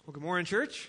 Well, good morning, church.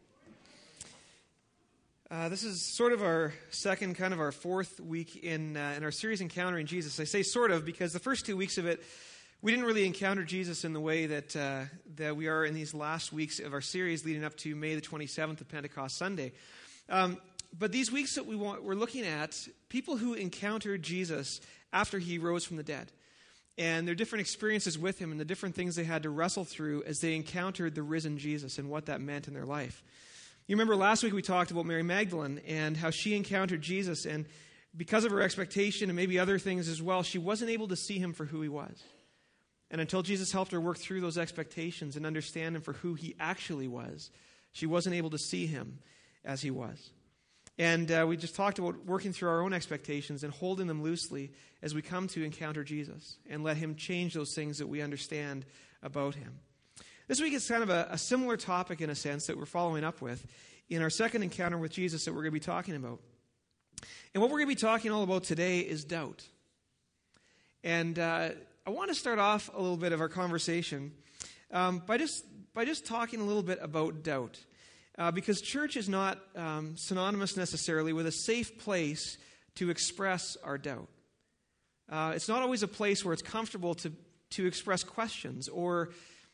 This is sort of our second, kind of our fourth week in our series, Encountering Jesus. I say sort of because the first 2 weeks of it, we didn't really encounter Jesus in the way that we are in these last weeks of our series leading up to May the 27th of Pentecost Sunday. But these weeks that we're looking at people who encountered Jesus after he rose from the dead. And their different experiences with him and the different things they had to wrestle through as they encountered the risen Jesus and what that meant in their life. You remember last week we talked about Mary Magdalene and how she encountered Jesus, and because of her expectation and maybe other things as well, she wasn't able to see him for who he was. And until Jesus helped her work through those expectations and understand him for who he actually was, she wasn't able to see him as he was. And we just talked about working through our own expectations and holding them loosely as we come to encounter Jesus and let him change those things that we understand about him. This week is kind of a similar topic in a sense that we're following up with in our second encounter with Jesus that we're going to be talking about. And what we're going to be talking all about today is doubt. And I want to start off a little bit of our conversation by just talking a little bit about doubt. Because church is not synonymous necessarily with a safe place to express our doubt. It's not always a place where it's comfortable to express questions or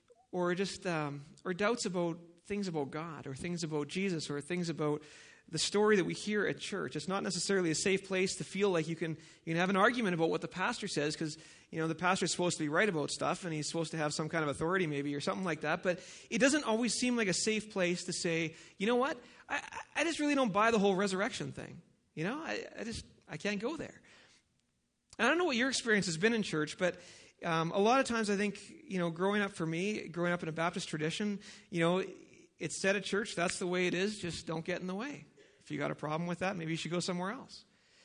doubts about things about God or things about Jesus or things about the story that we hear at church. It's not necessarily a safe place to feel like you can have an argument about what the pastor says because, the pastor's supposed to be right about stuff and he's supposed to have some kind of authority maybe or something like that. But it doesn't always seem like a safe place to say, you know what, I just really don't buy the whole resurrection thing. I can't go there. And I don't know what your experience has been in church, but a lot of times I think, growing up in a Baptist tradition, it's said at church, that's the way it is, just don't get in the way. If you got a problem with that, maybe you should go somewhere else.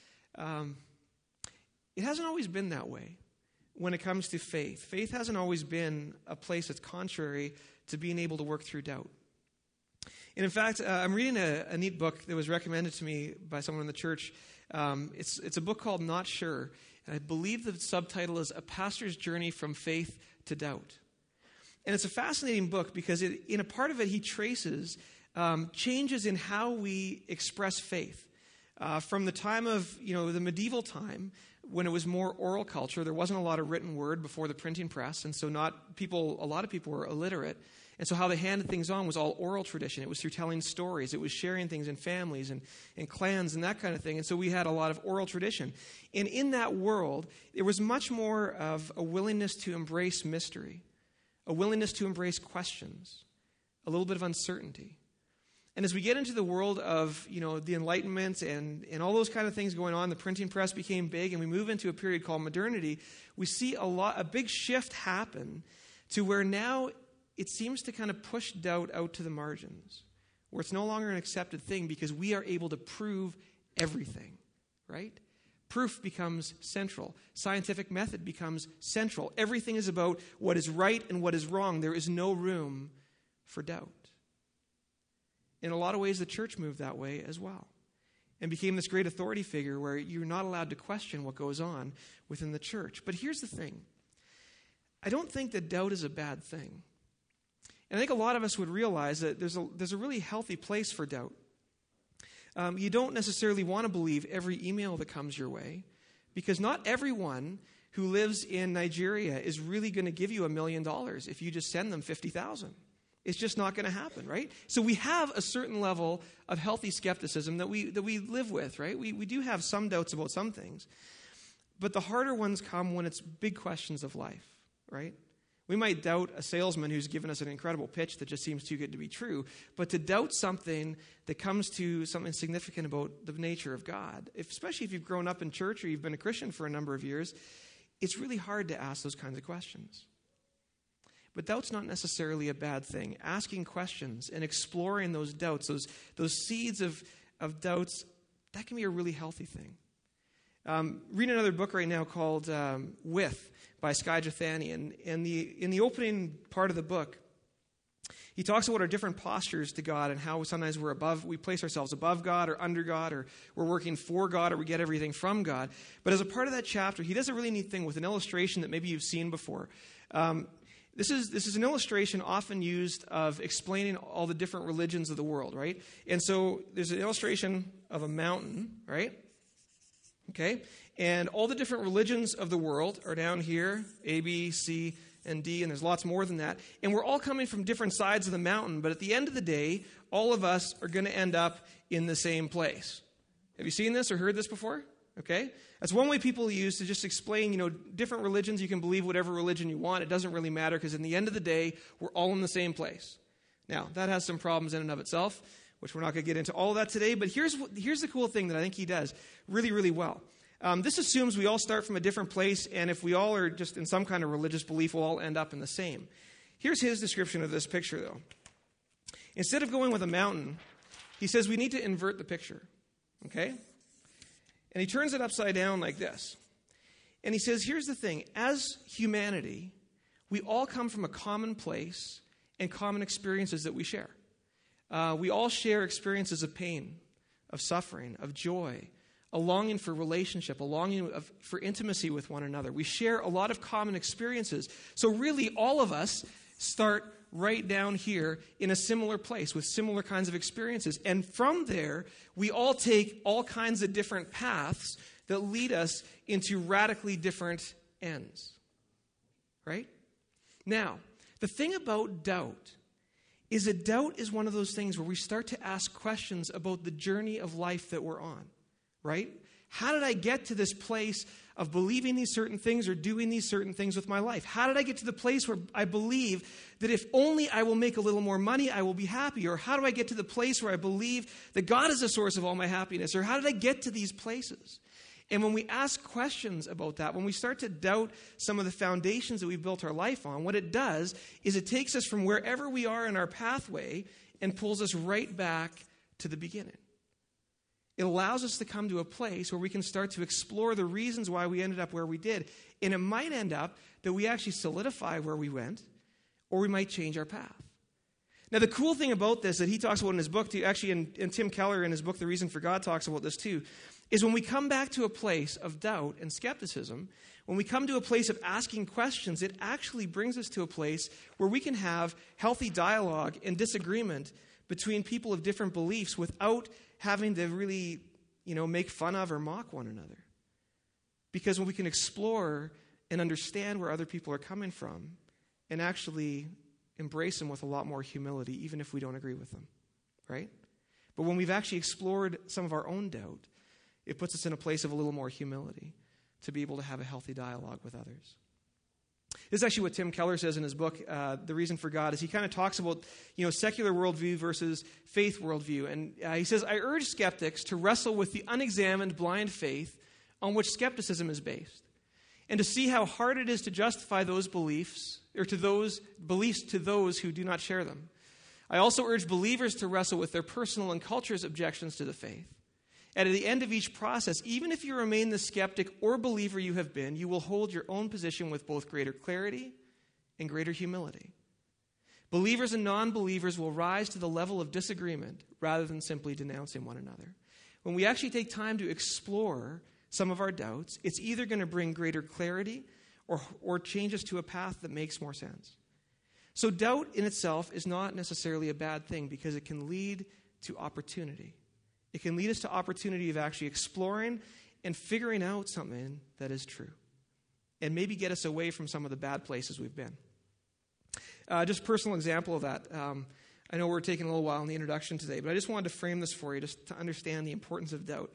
It hasn't always been that way when it comes to faith. Faith hasn't always been a place that's contrary to being able to work through doubt. And in fact, I'm reading a neat book that was recommended to me by someone in the church. It's a book called Not Sure. And I believe the subtitle is A Pastor's Journey from Faith to Doubt. And it's a fascinating book because in a part of it he traces changes in how we express faith. From the time of, the medieval time, when it was more oral culture, there wasn't a lot of written word before the printing press, and so a lot of people were illiterate. And so how they handed things on was all oral tradition. It was through telling stories. It was sharing things in families and clans and that kind of thing. And so we had a lot of oral tradition. And in that world, there was much more of a willingness to embrace mystery, a willingness to embrace questions, a little bit of uncertainty. And as we get into the world of, the Enlightenment and all those kind of things going on, the printing press became big, and we move into a period called modernity, we see a big shift happen to where now it seems to kind of push doubt out to the margins, where it's no longer an accepted thing because we are able to prove everything, right? Proof becomes central. Scientific method becomes central. Everything is about what is right and what is wrong. There is no room for doubt. In a lot of ways, the church moved that way as well and became this great authority figure where you're not allowed to question what goes on within the church. But here's the thing. I don't think that doubt is a bad thing. And I think a lot of us would realize that there's a really healthy place for doubt. You don't necessarily want to believe every email that comes your way because not everyone who lives in Nigeria is really going to give you $1 million if you just send them 50,000. It's just not going to happen, right? So we have a certain level of healthy skepticism that we live with, right? We do have some doubts about some things. But the harder ones come when it's big questions of life, right? We might doubt a salesman who's given us an incredible pitch that just seems too good to be true. But to doubt something that comes to something significant about the nature of God, especially if you've grown up in church or you've been a Christian for a number of years, it's really hard to ask those kinds of questions. But doubt's not necessarily a bad thing. Asking questions and exploring those doubts, those seeds of doubts, that can be a really healthy thing. Reading another book right now called With by Skye Jethani. And in the opening part of the book, he talks about our different postures to God and how sometimes we place ourselves above God or under God, or we're working for God, or we get everything from God. But as a part of that chapter, he does a really neat thing with an illustration that maybe you've seen before. This is an illustration often used of explaining all the different religions of the world, right? And so there's an illustration of a mountain, right? Okay? And all the different religions of the world are down here, A, B, C, and D, and there's lots more than that. And we're all coming from different sides of the mountain, but at the end of the day, all of us are going to end up in the same place. Have you seen this or heard this before? Okay? That's one way people use to just explain, different religions. You can believe whatever religion you want. It doesn't really matter because in the end of the day, we're all in the same place. Now, that has some problems in and of itself, which we're not going to get into all of that today, but here's the cool thing that I think he does really, really well. This assumes we all start from a different place, and if we all are just in some kind of religious belief, we'll all end up in the same. Here's his description of this picture, though. Instead of going with a mountain, he says we need to invert the picture, okay? And he turns it upside down like this. And he says, here's the thing. As humanity, we all come from a common place and common experiences that we share. We all share experiences of pain, of suffering, of joy, a longing for relationship, a longing for intimacy with one another. We share a lot of common experiences. So really, all of us start right down here in a similar place with similar kinds of experiences. And from there, we all take all kinds of different paths that lead us into radically different ends. Right? Now, the thing about doubt is that doubt is one of those things where we start to ask questions about the journey of life that we're on. Right? How did I get to this place of believing these certain things or doing these certain things with my life? How did I get to the place where I believe that if only I will make a little more money, I will be happy? Or how do I get to the place where I believe that God is the source of all my happiness? Or how did I get to these places? And when we ask questions about that, when we start to doubt some of the foundations that we've built our life on, what it does is it takes us from wherever we are in our pathway and pulls us right back to the beginning. It allows us to come to a place where we can start to explore the reasons why we ended up where we did. And it might end up that we actually solidify where we went, or we might change our path. Now, the cool thing about this that he talks about in his book, too, actually, and Tim Keller in his book, The Reason for God, talks about this too, is when we come back to a place of doubt and skepticism, when we come to a place of asking questions, it actually brings us to a place where we can have healthy dialogue and disagreement between people of different beliefs without having to really, make fun of or mock one another. Because when we can explore and understand where other people are coming from and actually embrace them with a lot more humility, even if we don't agree with them, right? But when we've actually explored some of our own doubt, it puts us in a place of a little more humility to be able to have a healthy dialogue with others. This is actually what Tim Keller says in his book, The Reason for God, is he kind of talks about, secular worldview versus faith worldview. And he says, I urge skeptics to wrestle with the unexamined blind faith on which skepticism is based, and to see how hard it is to justify those beliefs, or to those beliefs to those who do not share them. I also urge believers to wrestle with their personal and culture's objections to the faith. And at the end of each process, even if you remain the skeptic or believer you have been, you will hold your own position with both greater clarity and greater humility. Believers and non-believers will rise to the level of disagreement rather than simply denouncing one another. When we actually take time to explore some of our doubts, it's either going to bring greater clarity or change us to a path that makes more sense. So doubt in itself is not necessarily a bad thing because it can lead to opportunity. It can lead us to opportunity of actually exploring and figuring out something that is true. And maybe get us away from some of the bad places we've been. Just a personal example of that. I know we're taking a little while in the introduction today, but I just wanted to frame this for you just to understand the importance of doubt.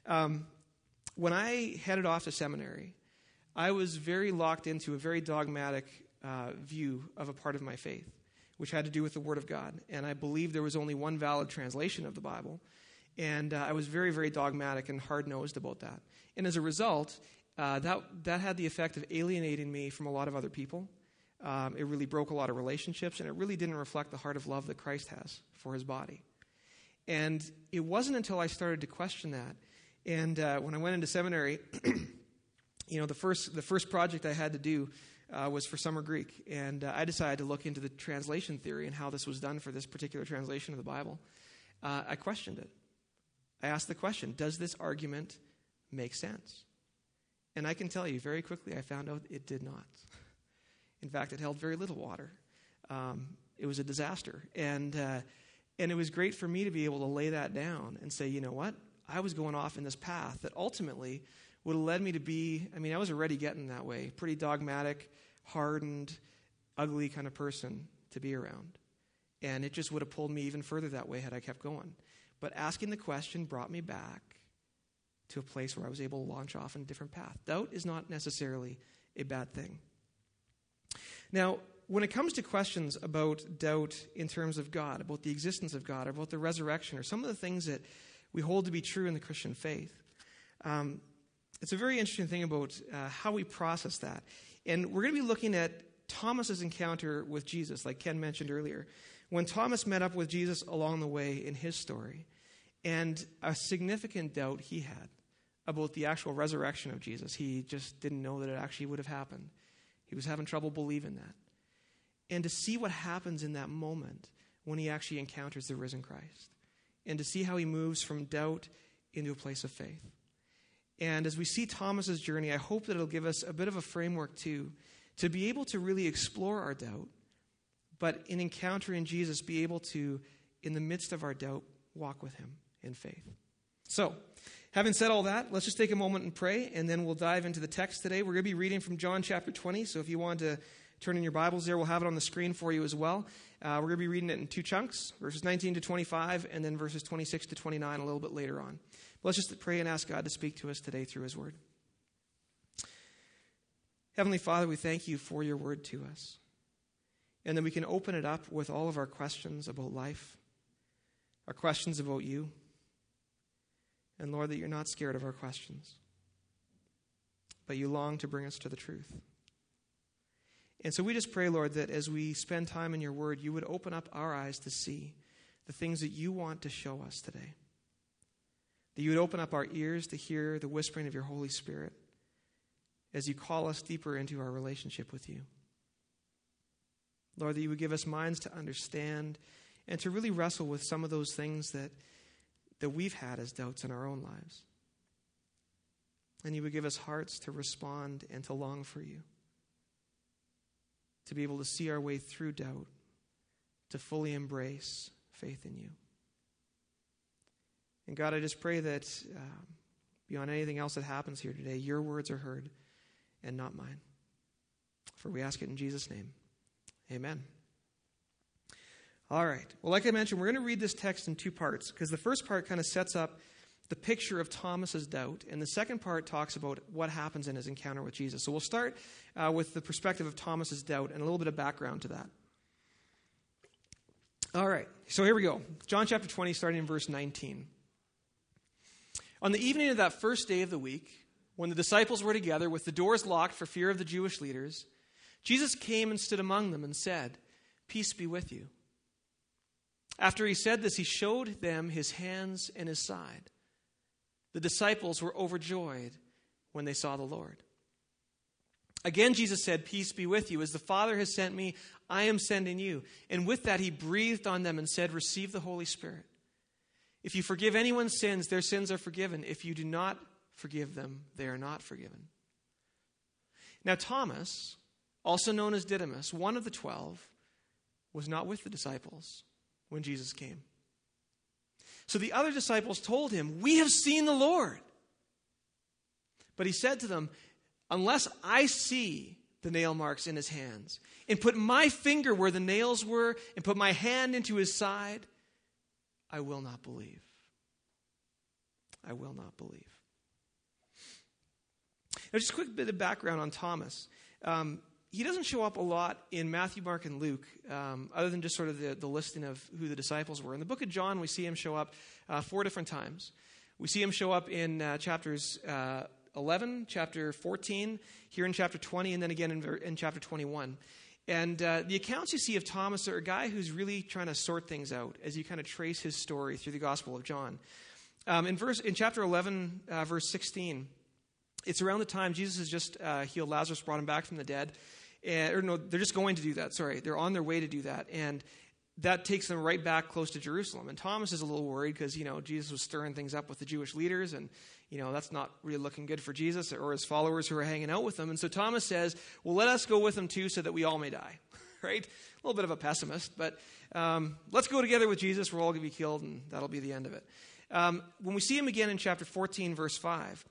When I headed off to seminary, I was very locked into a very dogmatic view of a part of my faith, which had to do with the Word of God. And I believed there was only one valid translation of the Bible. And I was very, very dogmatic and hard-nosed about that. And as a result, that had the effect of alienating me from a lot of other people. It really broke a lot of relationships, and it really didn't reflect the heart of love that Christ has for his body. And it wasn't until I started to question that. And when I went into seminary, the first project I had to do was for Summer Greek. And I decided to look into the translation theory and how this was done for this particular translation of the Bible. I questioned it. I asked the question, does this argument make sense? And I can tell you very quickly, I found out it did not. In fact, it held very little water. It was a disaster. And it was great for me to be able to lay that down and say, you know what? I was going off in this path that ultimately would have led me to be, I was already getting that way, pretty dogmatic, hardened, ugly kind of person to be around. And it just would have pulled me even further that way had I kept going. But asking the question brought me back to a place where I was able to launch off in a different path. Doubt is not necessarily a bad thing. Now, when it comes to questions about doubt in terms of God, about the existence of God, or about the resurrection, or some of the things that we hold to be true in the Christian faith, it's a very interesting thing about how we process that. And we're going to be looking at Thomas's encounter with Jesus, like Ken mentioned earlier, when Thomas met up with Jesus along the way in his story, and a significant doubt he had about the actual resurrection of Jesus. He just didn't know that it actually would have happened. He was having trouble believing that. And to see what happens in that moment when he actually encounters the risen Christ, and to see how he moves from doubt into a place of faith. And as we see Thomas's journey, I hope that it'll give us a bit of a framework too, to be able to really explore our doubt, but in encountering Jesus, be able to, in the midst of our doubt, walk with him in faith. So, having said all that, let's just take a moment and pray, and then we'll dive into the text today. We're going to be reading from John chapter 20, so if you want to turn in your Bibles there, we'll have it on the screen for you as well. We're going to be reading it in 2 chunks, verses 19 to 25, and then verses 26 to 29 a little bit later on. But let's just pray and ask God to speak to us today through his word. Heavenly Father, we thank you for your word to us, and that we can open it up with all of our questions about life, our questions about you, and Lord, that you're not scared of our questions, but you long to bring us to the truth. And so we just pray, Lord, that as we spend time in your word, you would open up our eyes to see the things that you want to show us today. That you would open up our ears to hear the whispering of your Holy Spirit as you call us deeper into our relationship with you. Lord, that you would give us minds to understand and to really wrestle with some of those things that we've had as doubts in our own lives. And you would give us hearts to respond and to long for you, to be able to see our way through doubt, to fully embrace faith in you. And God, I just pray that beyond anything else that happens here today, your words are heard and not mine. For we ask it in Jesus' name. Amen. All right. Well, like I mentioned, we're going to read this text in 2 parts, because the first part kind of sets up the picture of Thomas's doubt, and the second part talks about what happens in his encounter with Jesus. So we'll start with the perspective of Thomas's doubt and a little bit of background to that. All right. So here we go. John chapter 20, starting in verse 19. On the evening of that first day of the week, when the disciples were together with the doors locked for fear of the Jewish leaders, Jesus came and stood among them and said, "Peace be with you." After he said this, he showed them his hands and his side. The disciples were overjoyed when they saw the Lord. Again, Jesus said, "Peace be with you. As the Father has sent me, I am sending you." And with that, he breathed on them and said, "Receive the Holy Spirit. If you forgive anyone's sins, their sins are forgiven. If you do not forgive them, they are not forgiven." Now Thomas, also known as Didymus, one of the 12, was not with the disciples when Jesus came. So the other disciples told him, "We have seen the Lord." But he said to them, "Unless I see the nail marks in his hands, and put my finger where the nails were, and put my hand into his side, I will not believe." I will not believe. Now, just a quick bit of background on Thomas. He doesn't show up a lot in Matthew, Mark, and Luke, other than just sort of the listing of who the disciples were. In the book of John, we see him show up 4 different times. We see him show up in chapters 11, chapter 14, here in chapter 20, and then again in chapter 21. And the accounts you see of Thomas are a guy who's really trying to sort things out as you kind of trace his story through the Gospel of John. In chapter 11, verse 16, it's around the time Jesus has just healed Lazarus, brought him back from the dead. They're just going to do that. They're on their way to do that. And that takes them right back close to Jerusalem. And Thomas is a little worried because, Jesus was stirring things up with the Jewish leaders. And, that's not really looking good for Jesus or his followers who are hanging out with him. And so Thomas says, well, let us go with him too so that we all may die. Right? A little bit of a pessimist, but let's go together with Jesus. We're all going to be killed, and that'll be the end of it. When we see him again in chapter 14, verse 5,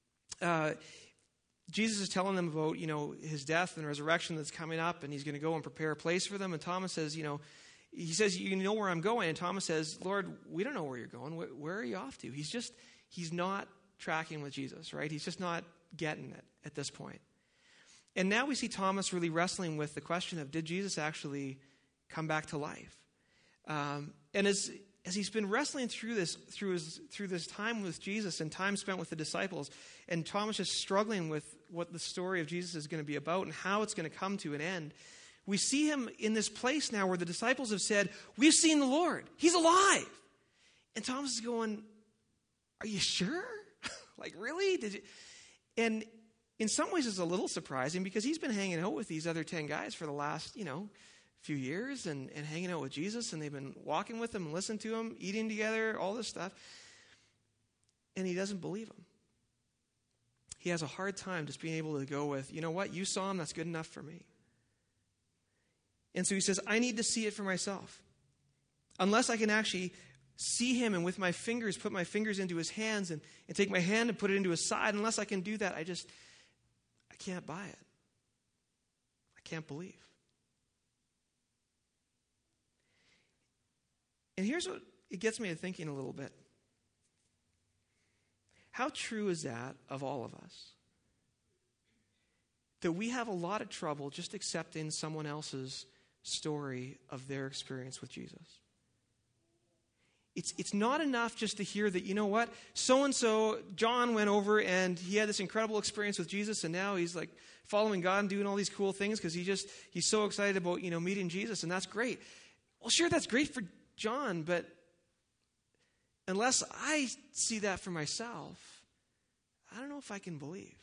Jesus is telling them about, his death and resurrection that's coming up, and he's going to go and prepare a place for them. And Thomas says, he says, you know where I'm going. And Thomas says, Lord, we don't know where you're going. Where are you off to? He's not tracking with Jesus, right? He's just not getting it at this point. And now we see Thomas really wrestling with the question of, did Jesus actually come back to life? And as he's been wrestling through this, through this time with Jesus and time spent with the disciples, and Thomas is struggling with what the story of Jesus is going to be about and how it's going to come to an end, we see him in this place now where the disciples have said, we've seen the Lord. He's alive. And Thomas is going, are you sure? Like, really? Did you? And in some ways it's a little surprising because he's been hanging out with these other 10 guys for the last, few years and hanging out with Jesus, and they've been walking with him and listening to him, eating together, all this stuff. And he doesn't believe him. He has a hard time just being able to go with, you know what, you saw him, that's good enough for me. And so he says, I need to see it for myself. Unless I can actually see him and with my fingers, put my fingers into his hands and take my hand and put it into his side, unless I can do that, I can't buy it. I can't believe. And here's what it gets me to thinking a little bit. How true is that of all of us? That we have a lot of trouble just accepting someone else's story of their experience with Jesus. It's not enough just to hear that, you know what, so-and-so, John went over and he had this incredible experience with Jesus, and now he's like following God and doing all these cool things because he's so excited about, meeting Jesus, and that's great. Well, sure, that's great for John, but unless I see that for myself, I don't know if I can believe.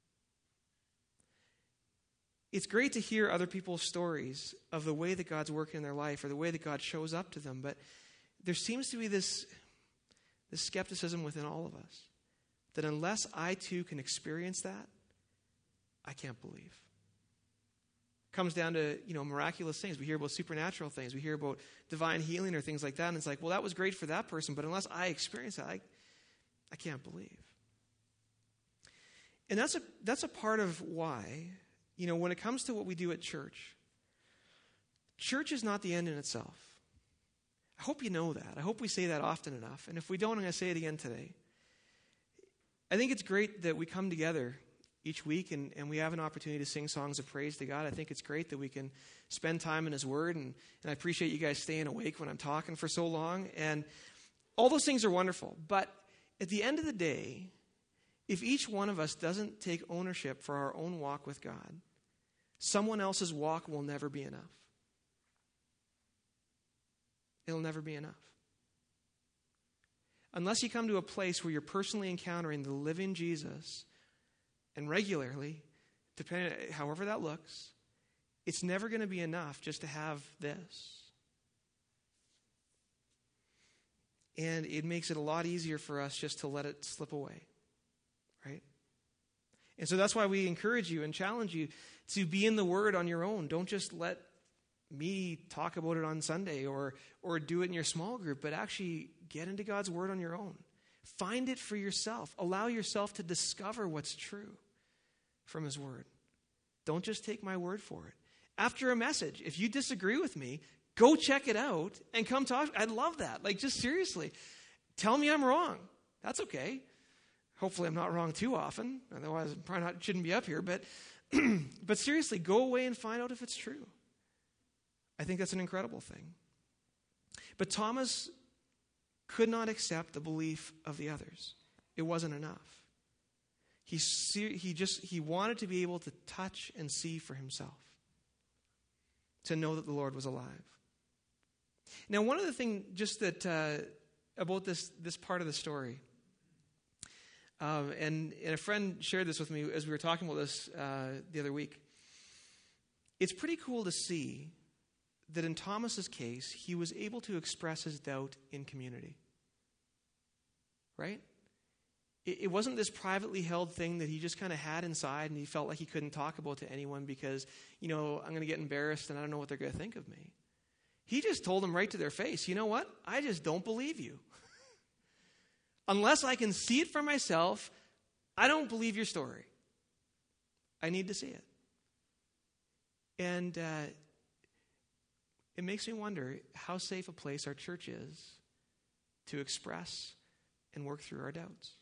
It's great to hear other people's stories of the way that God's working in their life or the way that God shows up to them, but there seems to be this skepticism within all of us that unless I too can experience that, I can't believe. It comes down to, miraculous things. We hear about supernatural things. We hear about divine healing or things like that, and it's like, well, that was great for that person, but unless I experience that, I can't believe. And that's a part of why, when it comes to what we do at church is not the end in itself. I hope you know that. I hope we say that often enough. And if we don't, I'm going to say it again today. I think it's great that we come together each week and we have an opportunity to sing songs of praise to God. I think it's great that we can spend time in his word. And I appreciate you guys staying awake when I'm talking for so long. And all those things are wonderful. But at the end of the day, if each one of us doesn't take ownership for our own walk with God, someone else's walk will never be enough. It'll never be enough. Unless you come to a place where you're personally encountering the living Jesus and regularly, depending on however that looks, it's never going to be enough just to have this. And it makes it a lot easier for us just to let it slip away, right? And so that's why we encourage you and challenge you to be in the Word on your own. Don't just let me talk about it on Sunday or do it in your small group, but actually get into God's Word on your own. Find it for yourself. Allow yourself to discover what's true from his Word. Don't just take my word for it. After a message, if you disagree with me, go check it out and come talk. I'd love that. Just seriously. Tell me I'm wrong. That's okay. Hopefully I'm not wrong too often. Otherwise, I probably shouldn't be up here. But seriously, go away and find out if it's true. I think that's an incredible thing. But Thomas could not accept the belief of the others. It wasn't enough. He wanted to be able to touch and see for himself, to know that the Lord was alive. Now, one of the things just that about this part of the story, and a friend shared this with me as we were talking about this the other week. It's pretty cool to see that in Thomas's case, he was able to express his doubt in community. Right? It wasn't this privately held thing that he just kind of had inside and he felt like he couldn't talk about to anyone because, I'm going to get embarrassed and I don't know what they're going to think of me. He just told them right to their face, you know what? I just don't believe you. Unless I can see it for myself, I don't believe your story. I need to see it. And it makes me wonder how safe a place our church is to express and work through our doubts.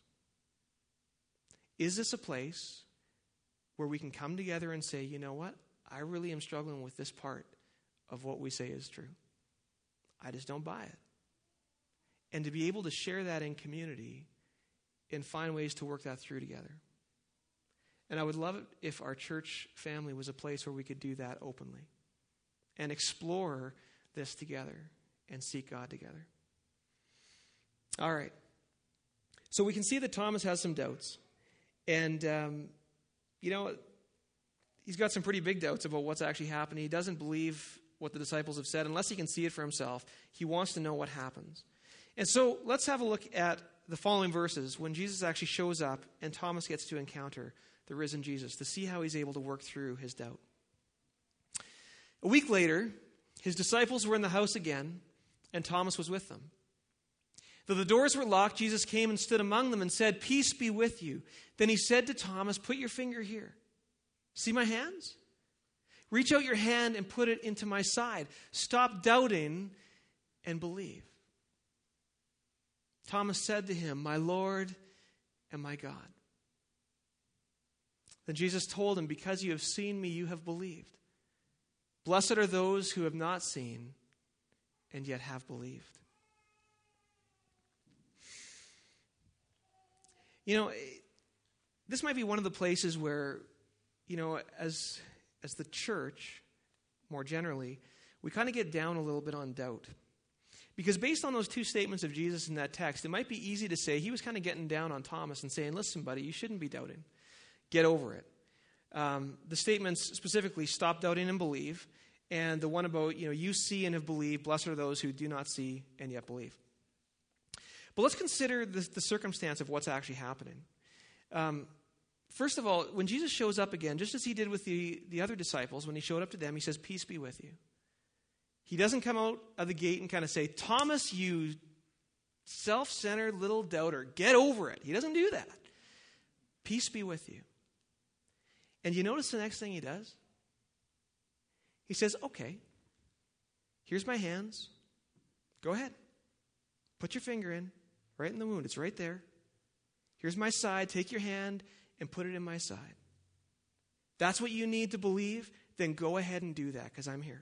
Is this a place where we can come together and say, you know what? I really am struggling with this part of what we say is true. I just don't buy it. And to be able to share that in community and find ways to work that through together. And I would love it if our church family was a place where we could do that openly and explore this together and seek God together. All right. So we can see that Thomas has some doubts. And, he's got some pretty big doubts about what's actually happening. He doesn't believe what the disciples have said unless he can see it for himself. He wants to know what happens. And so let's have a look at the following verses when Jesus actually shows up and Thomas gets to encounter the risen Jesus to see how he's able to work through his doubt. A week later, his disciples were in the house again, and Thomas was with them. Though the doors were locked, Jesus came and stood among them and said, "Peace be with you." Then he said to Thomas, "Put your finger here. See my hands? Reach out your hand and put it into my side. Stop doubting and believe." Thomas said to him, "My Lord and my God." Then Jesus told him, "Because you have seen me, you have believed. Blessed are those who have not seen and yet have believed." This might be one of the places where, as the church, more generally, we kind of get down a little bit on doubt. Because based on those two statements of Jesus in that text, it might be easy to say he was kind of getting down on Thomas and saying, "Listen, buddy, you shouldn't be doubting. Get over it." The statements specifically, "Stop doubting and believe," and the one about, "You see and have believed, blessed are those who do not see and yet believe." But let's consider the circumstance of what's actually happening. First of all, when Jesus shows up again, just as he did with the other disciples, when he showed up to them, he says, "Peace be with you." He doesn't come out of the gate and kind of say, "Thomas, you self-centered little doubter, get over it." He doesn't do that. "Peace be with you." And you notice the next thing he does? He says, "Okay, here's my hands. Go ahead. Put your finger in, right in the wound. It's right there. Here's my side. Take your hand and put it in my side. That's what you need to believe? Then go ahead and do that because I'm here."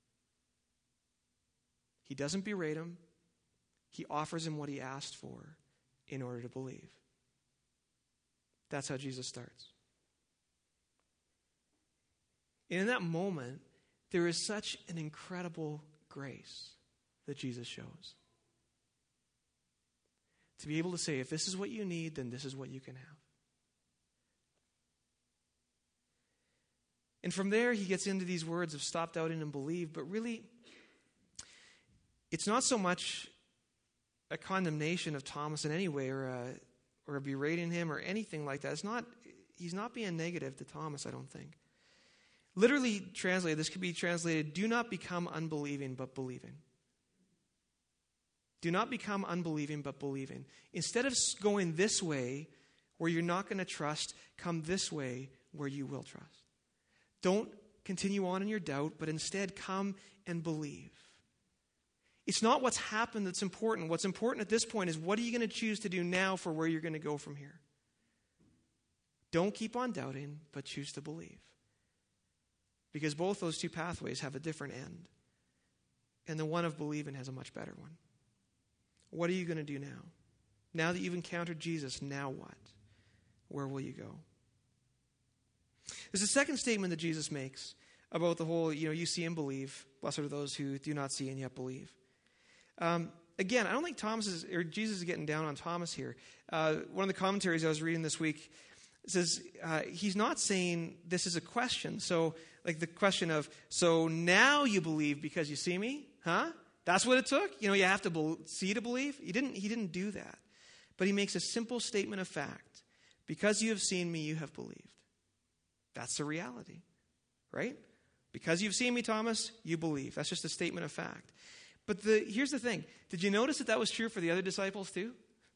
He doesn't berate him. He offers him what he asked for in order to believe. That's how Jesus starts. And in that moment, there is such an incredible grace that Jesus shows. To be able to say, if this is what you need, then this is what you can have. And from there, he gets into these words of stop doubting and believe, but really, it's not so much a condemnation of Thomas in any way or a berating him or anything like that. He's not being negative to Thomas, I don't think. Literally translated, this could be translated, "Do not become unbelieving, but believing." Do not become unbelieving, but believing. Instead of going this way, where you're not going to trust, come this way, where you will trust. Don't continue on in your doubt, but instead come and believe. It's not what's happened that's important. What's important at this point is what are you going to choose to do now for where you're going to go from here? Don't keep on doubting, but choose to believe. Because both those two pathways have a different end. And the one of believing has a much better one. What are you going to do now? Now that you've encountered Jesus, now what? Where will you go? There's a second statement that Jesus makes about the whole, you see and believe. Blessed are those who do not see and yet believe. Again, I don't think Jesus is getting down on Thomas here. One of the commentaries I was reading this week says he's not saying this is a question. So, like the question of, so now you believe because you see me? Huh? That's what it took? You have to see to believe? He didn't do that. But he makes a simple statement of fact. Because you have seen me, you have believed. That's the reality, right? Because you've seen me, Thomas, you believe. That's just a statement of fact. But here's the thing. Did you notice that was true for the other disciples too?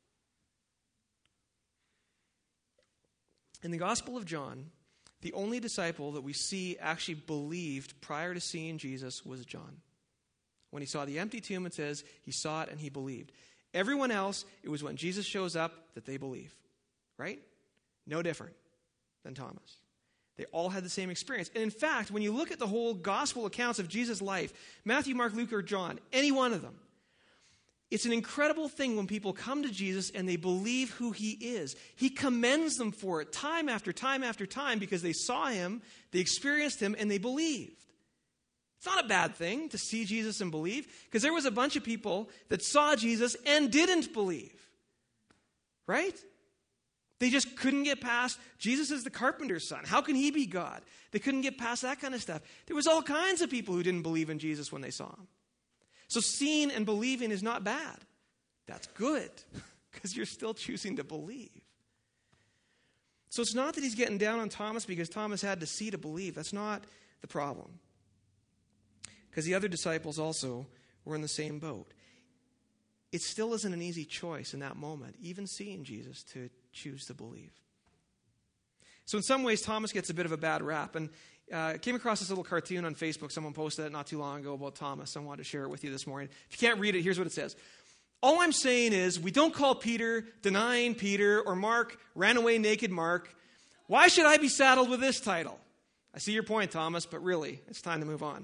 In the Gospel of John, the only disciple that we see actually believed prior to seeing Jesus was John. When he saw the empty tomb, it says he saw it and he believed. Everyone else, it was when Jesus shows up that they believe. Right? No different than Thomas. They all had the same experience. And in fact, when you look at the whole gospel accounts of Jesus' life, Matthew, Mark, Luke, or John, any one of them, it's an incredible thing when people come to Jesus and they believe who he is. He commends them for it time after time after time because they saw him, they experienced him, and they believed. It's not a bad thing to see Jesus and believe, because there was a bunch of people that saw Jesus and didn't believe. Right? They just couldn't get past, Jesus is the carpenter's son. How can he be God? They couldn't get past that kind of stuff. There was all kinds of people who didn't believe in Jesus when they saw him. So seeing and believing is not bad. That's good, because you're still choosing to believe. So it's not that he's getting down on Thomas because Thomas had to see to believe. That's not the problem. Because the other disciples also were in the same boat. It still isn't an easy choice in that moment, even seeing Jesus, to choose to believe. So in some ways, Thomas gets a bit of a bad rap. And I came across this little cartoon on Facebook. Someone posted it not too long ago about Thomas. I wanted to share it with you this morning. If you can't read it, here's what it says. All I'm saying is we don't call Peter denying Peter or Mark ran away naked Mark. Why should I be saddled with this title? I see your point, Thomas, but really, it's time to move on.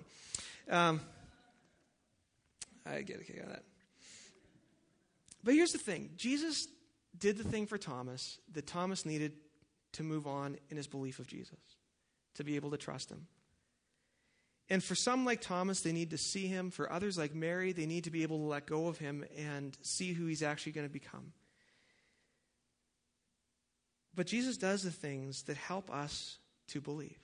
I get a kick out of that. But here's the thing. Jesus did the thing for Thomas that Thomas needed to move on in his belief of Jesus, to be able to trust him. And for some like Thomas, they need to see him. For others like Mary, they need to be able to let go of him and see who he's actually going to become. But Jesus does the things that help us to believe.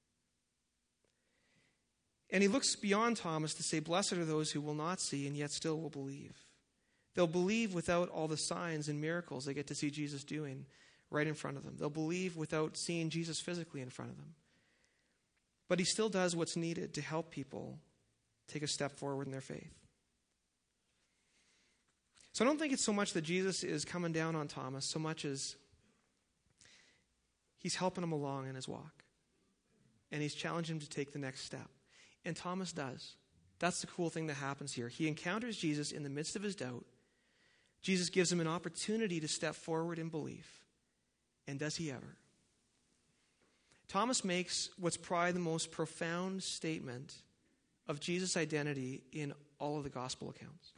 And he looks beyond Thomas to say, blessed are those who will not see and yet still will believe. They'll believe without all the signs and miracles they get to see Jesus doing right in front of them. They'll believe without seeing Jesus physically in front of them. But he still does what's needed to help people take a step forward in their faith. So I don't think it's so much that Jesus is coming down on Thomas, so much as he's helping him along in his walk. And he's challenging him to take the next step. And Thomas does. That's the cool thing that happens here. He encounters Jesus in the midst of his doubt. Jesus gives him an opportunity to step forward in belief. And does he ever? Thomas makes what's probably the most profound statement of Jesus' identity in all of the gospel accounts.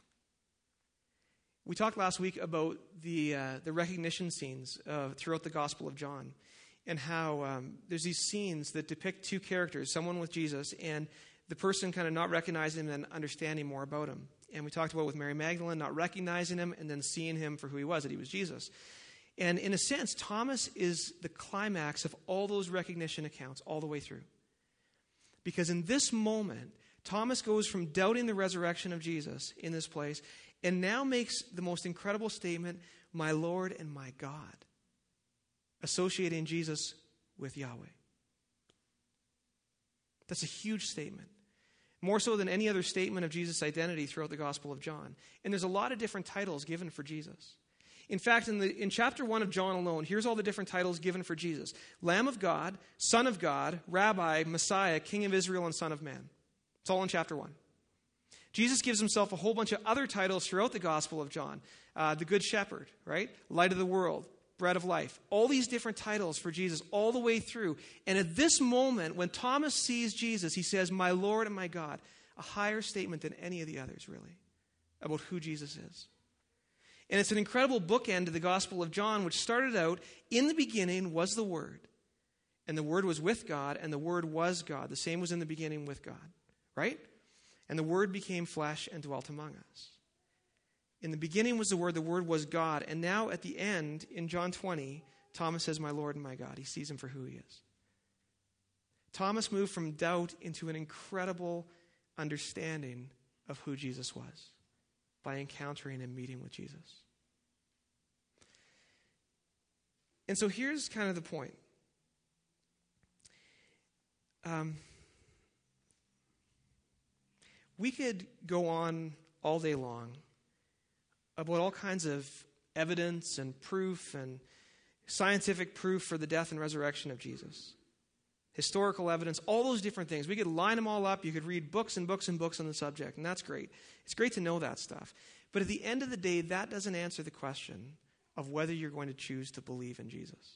We talked last week about the recognition scenes throughout the Gospel of John, and how there's these scenes that depict two characters, someone with Jesus and the person kind of not recognizing him and understanding more about him. And we talked about with Mary Magdalene not recognizing him and then seeing him for who he was, that he was Jesus. And in a sense, Thomas is the climax of all those recognition accounts all the way through. Because in this moment, Thomas goes from doubting the resurrection of Jesus in this place and now makes the most incredible statement, my Lord and my God, associating Jesus with Yahweh. That's a huge statement. More so than any other statement of Jesus' identity throughout the Gospel of John. And there's a lot of different titles given for Jesus. In fact, in chapter 1 of John alone, here's all the different titles given for Jesus. Lamb of God, Son of God, Rabbi, Messiah, King of Israel, and Son of Man. It's all in chapter 1. Jesus gives himself a whole bunch of other titles throughout the Gospel of John. The Good Shepherd, right? Light of the world, Bread of life. All these different titles for Jesus all the way through. And at this moment, when Thomas sees Jesus, he says, my Lord and my God. A higher statement than any of the others, really, about who Jesus is. And it's an incredible bookend to the Gospel of John, which started out, in the beginning was the Word. And the Word was with God, and the Word was God. The same was in the beginning with God. Right? And the Word became flesh and dwelt among us. In the beginning was the Word was God. And now at the end, in John 20, Thomas says, my Lord and my God. He sees him for who he is. Thomas moved from doubt into an incredible understanding of who Jesus was by encountering and meeting with Jesus. And so here's kind of the point. We could go on all day long about all kinds of evidence and proof and scientific proof for the death and resurrection of Jesus. Historical evidence, all those different things. We could line them all up. You could read books and books and books on the subject, and that's great. It's great to know that stuff. But at the end of the day, that doesn't answer the question of whether you're going to choose to believe in Jesus.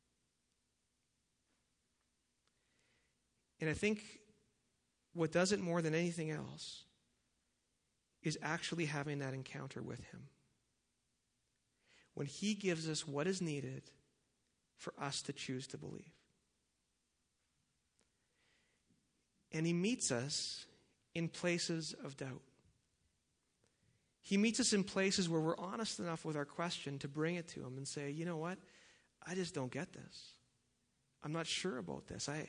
And I think what does it more than anything else is actually having that encounter with him. When he gives us what is needed for us to choose to believe. And he meets us in places of doubt. He meets us in places where we're honest enough with our question to bring it to him and say, you know what? I just don't get this. I'm not sure about this. I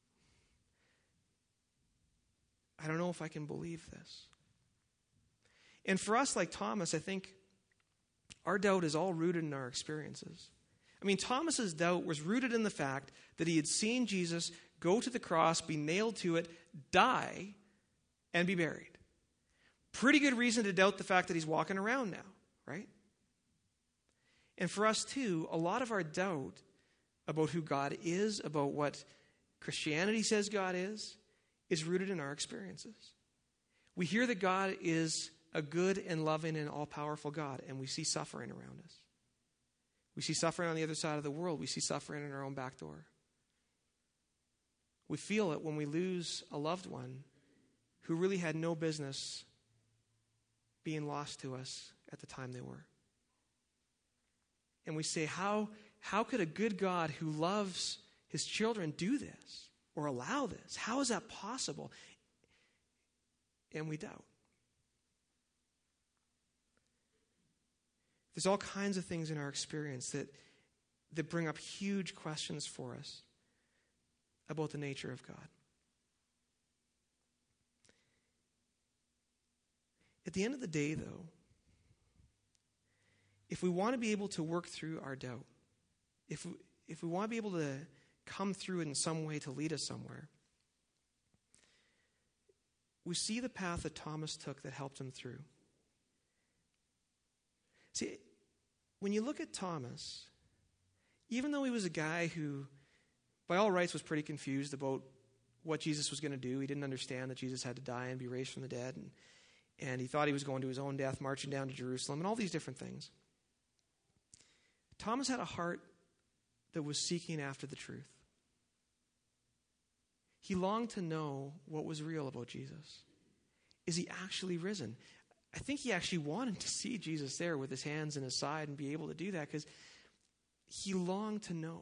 don't know if I can believe this. And for us, like Thomas, I think our doubt is all rooted in our experiences. I mean, Thomas's doubt was rooted in the fact that he had seen Jesus go to the cross, be nailed to it, die, and be buried. Pretty good reason to doubt the fact that he's walking around now, right? And for us too, a lot of our doubt about who God is, about what Christianity says God is rooted in our experiences. We hear that God is a good and loving and all-powerful God, and we see suffering around us. We see suffering on the other side of the world. We see suffering in our own back door. We feel it when we lose a loved one who really had no business being lost to us at the time they were. And we say, how could a good God who loves his children do this or allow this? How is that possible? And we doubt. There's all kinds of things in our experience that bring up huge questions for us about the nature of God. At the end of the day, though, if we want to be able to work through our doubt, if we want to be able to come through it in some way to lead us somewhere, we see the path that Thomas took that helped him through. See, when you look at Thomas, even though he was a guy who, by all rights, was pretty confused about what Jesus was going to do, he didn't understand that Jesus had to die and be raised from the dead, and he thought he was going to his own death, marching down to Jerusalem, and all these different things. Thomas had a heart that was seeking after the truth. He longed to know what was real about Jesus. Is he actually risen? I think he actually wanted to see Jesus there with his hands in his side and be able to do that because he longed to know.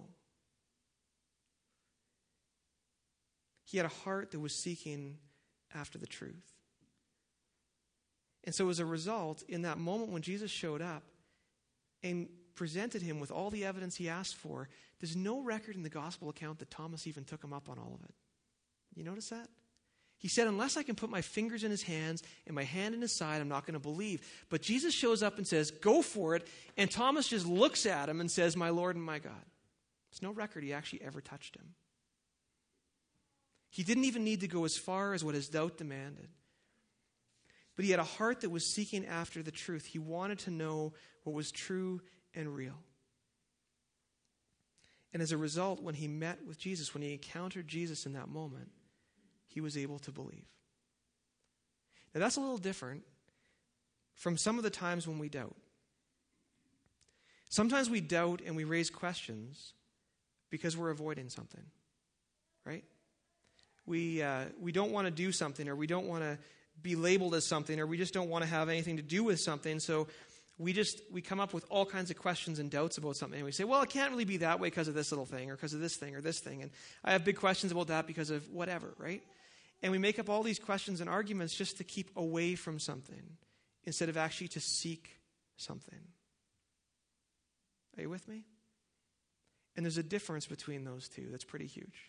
He had a heart that was seeking after the truth. And so as a result, in that moment when Jesus showed up and presented him with all the evidence he asked for, there's no record in the gospel account that Thomas even took him up on all of it. You notice that? He said, unless I can put my fingers in his hands and my hand in his side, I'm not going to believe. But Jesus shows up and says, go for it. And Thomas just looks at him and says, my Lord and my God. There's no record he actually ever touched him. He didn't even need to go as far as what his doubt demanded. But he had a heart that was seeking after the truth. He wanted to know what was true and real. And as a result, when he met with Jesus, when he encountered Jesus in that moment, he was able to believe. Now that's a little different from some of the times when we doubt. Sometimes we doubt and we raise questions because we're avoiding something, right? We don't want to do something, or we don't want to be labeled as something, or we just don't want to have anything to do with something. So we come up with all kinds of questions and doubts about something. And we say, well, it can't really be that way because of this little thing, or because of this thing, or this thing. And I have big questions about that because of whatever, right? And we make up all these questions and arguments just to keep away from something instead of actually to seek something. Are you with me? And there's a difference between those two that's pretty huge.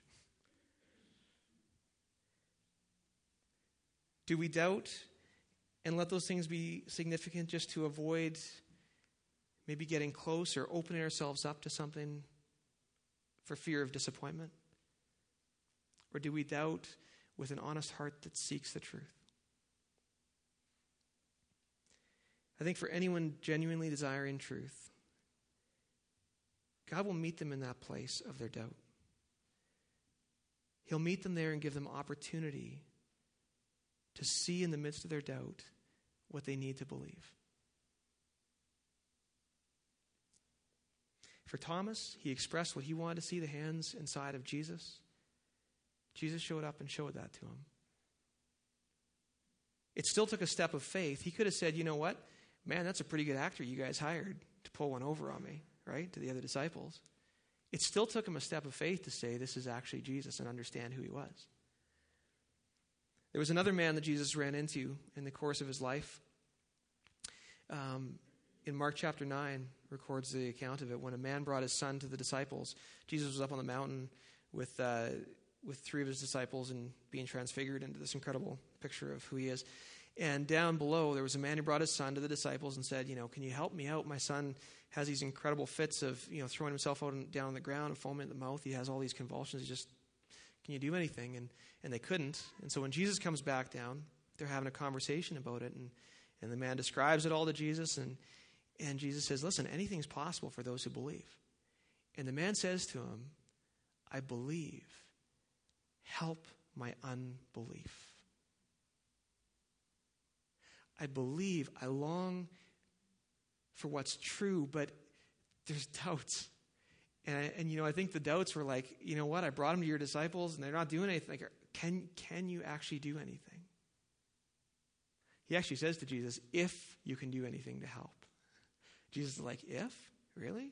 Do we doubt and let those things be significant just to avoid maybe getting close or opening ourselves up to something for fear of disappointment? Or do we doubt with an honest heart that seeks the truth? I think for anyone genuinely desiring truth, God will meet them in that place of their doubt. He'll meet them there and give them opportunity to see in the midst of their doubt what they need to believe. For Thomas, he expressed what he wanted to see, the hands inside of Jesus. Jesus showed up and showed that to him. It still took a step of faith. He could have said, you know what? Man, that's a pretty good actor you guys hired to pull one over on me, right? To the other disciples. It still took him a step of faith to say this is actually Jesus and understand who he was. There was another man that Jesus ran into in the course of his life. In Mark chapter 9 records the account of it. When a man brought his son to the disciples, Jesus was up on the mountain with three of his disciples and being transfigured into this incredible picture of who he is. And down below, there was a man who brought his son to the disciples and said, can you help me out? My son has these incredible fits of, throwing himself out and down on the ground and foaming at the mouth. He has all these convulsions. Can you do anything? And they couldn't. And so when Jesus comes back down, they're having a conversation about it. And the man describes it all to Jesus. And Jesus says, listen, anything's possible for those who believe. And the man says to him, I believe. Help my unbelief. I believe, I long for what's true, but there's doubts. And I think the doubts were like, you know what, I brought them to your disciples and they're not doing anything. Like, can you actually do anything? He actually says to Jesus, if you can do anything to help. Jesus is like, if? Really?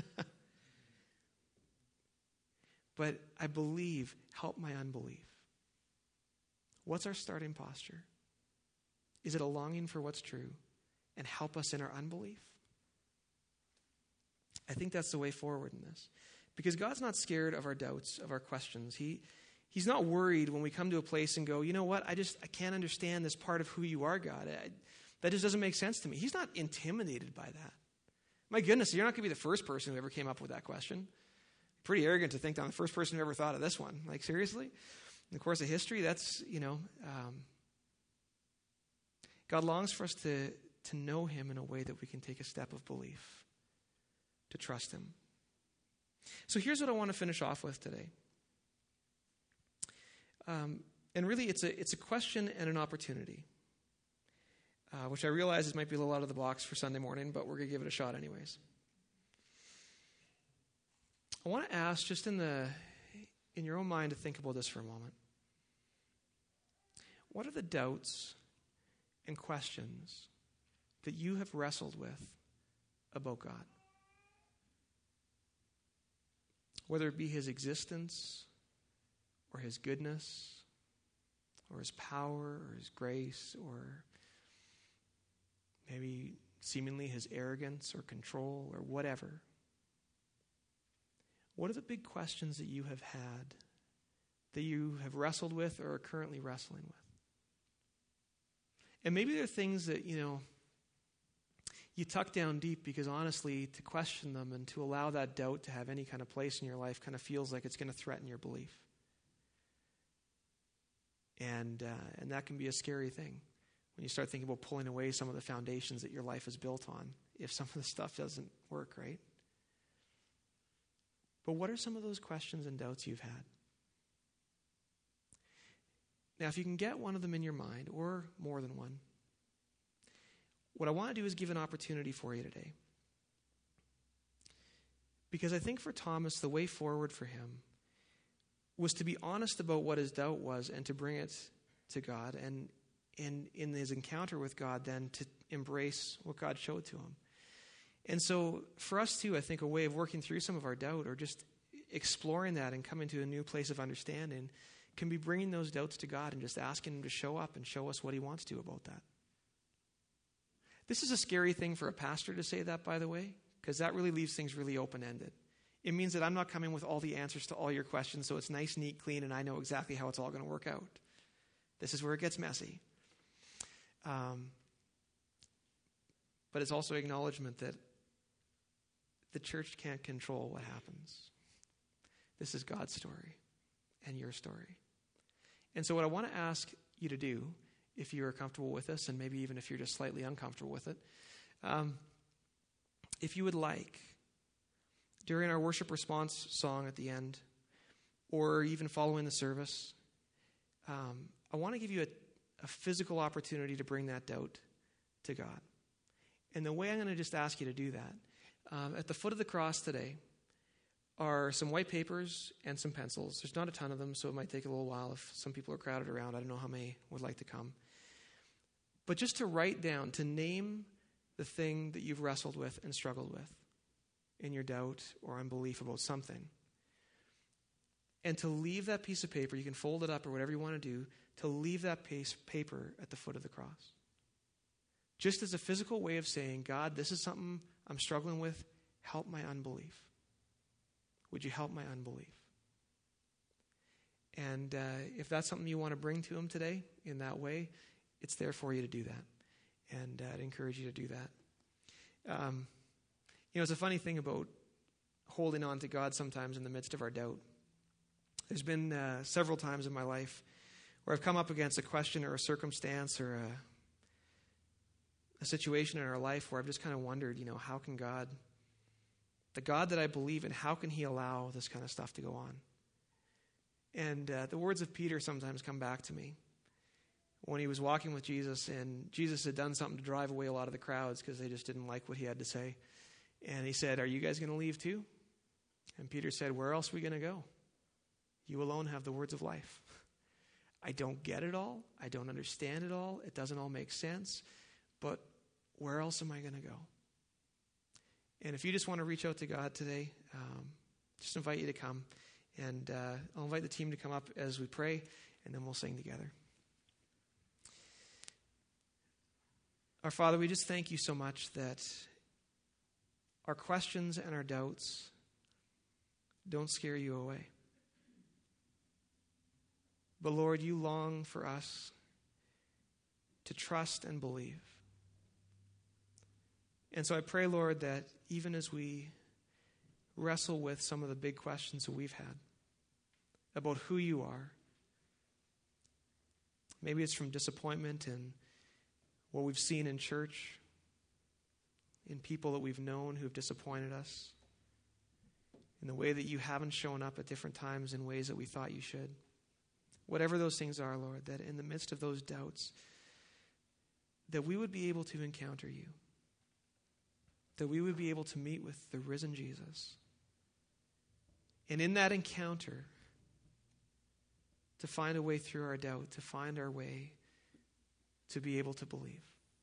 But I believe, help my unbelief. What's our starting posture? Is it a longing for what's true and help us in our unbelief? I think that's the way forward in this. Because God's not scared of our doubts, of our questions. He's not worried when we come to a place and go, you know what, I can't understand this part of who you are, God. That just doesn't make sense to me. He's not intimidated by that. My goodness, you're not going to be the first person who ever came up with that question. Pretty arrogant to think that I'm the first person who ever thought of this one. Like, seriously? In the course of history, that's, God longs for us to know him in a way that we can take a step of belief, to trust him. So here's what I want to finish off with today. And really, it's a question and an opportunity, which I realize it might be a little out of the box for Sunday morning, but we're going to give it a shot anyways. I want to ask, just in your own mind, to think about this for a moment. What are the doubts and questions that you have wrestled with about God? Whether it be his existence or his goodness or his power or his grace or maybe seemingly his arrogance or control or whatever. What are the big questions that you have had, that you have wrestled with or are currently wrestling with? And maybe there are things that, you tuck down deep because honestly, to question them and to allow that doubt to have any kind of place in your life kind of feels like it's going to threaten your belief. And that can be a scary thing when you start thinking about pulling away some of the foundations that your life is built on if some of the stuff doesn't work, right? But what are some of those questions and doubts you've had? Now, if you can get one of them in your mind, or more than one, what I want to do is give an opportunity for you today. Because I think for Thomas, the way forward for him was to be honest about what his doubt was and to bring it to God. And in his encounter with God, then to embrace what God showed to him. And so for us too, I think a way of working through some of our doubt or just exploring that and coming to a new place of understanding can be bringing those doubts to God and just asking him to show up and show us what he wants to about that. This is a scary thing for a pastor to say that, by the way, because that really leaves things really open-ended. It means that I'm not coming with all the answers to all your questions, so it's nice, neat, clean, and I know exactly how it's all going to work out. This is where it gets messy. But it's also acknowledgement that the church can't control what happens. This is God's story and your story. And so what I want to ask you to do, if you're comfortable with this, and maybe even if you're just slightly uncomfortable with it, if you would like, during our worship response song at the end, or even following the service, I want to give you a physical opportunity to bring that doubt to God. And the way I'm going to just ask you to do that, at the foot of the cross today are some white papers and some pencils. There's not a ton of them, so it might take a little while if some people are crowded around. I don't know how many would like to come. But just to write down, to name the thing that you've wrestled with and struggled with in your doubt or unbelief about something. And to leave that piece of paper, you can fold it up or whatever you want to do, to leave that piece of paper at the foot of the cross. Just as a physical way of saying, God, this is something I'm struggling with. Help my unbelief. Would you help my unbelief? And if that's something you want to bring to him today in that way, it's there for you to do that. And I'd encourage you to do that. It's a funny thing about holding on to God sometimes in the midst of our doubt. There's been several times in my life where I've come up against a question or a circumstance or a situation in our life where I've just kind of wondered, how can God, the God that I believe in, how can he allow this kind of stuff to go on? And the words of Peter sometimes come back to me when he was walking with Jesus, and Jesus had done something to drive away a lot of the crowds because they just didn't like what he had to say. And he said, are you guys going to leave too? And Peter said, where else are we going to go? You alone have the words of life. I don't get it all. I don't understand it all. It doesn't all make sense. But where else am I going to go? And if you just want to reach out to God today, just invite you to come. And I'll invite the team to come up as we pray, and then we'll sing together. Our Father, we just thank you so much that our questions and our doubts don't scare you away. But Lord, you long for us to trust and believe. And so I pray, Lord, that even as we wrestle with some of the big questions that we've had about who you are, maybe it's from disappointment in what we've seen in church, in people that we've known who've disappointed us, in the way that you haven't shown up at different times in ways that we thought you should. Whatever those things are, Lord, that in the midst of those doubts, that we would be able to encounter you, that we would be able to meet with the risen Jesus. And in that encounter, to find a way through our doubt, to find our way to be able to believe.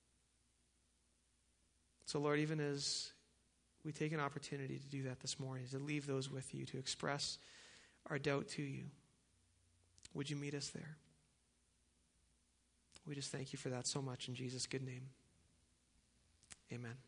So, Lord, even as we take an opportunity to do that this morning, to leave those with you, to express our doubt to you, would you meet us there? We just thank you for that so much in Jesus' good name. Amen.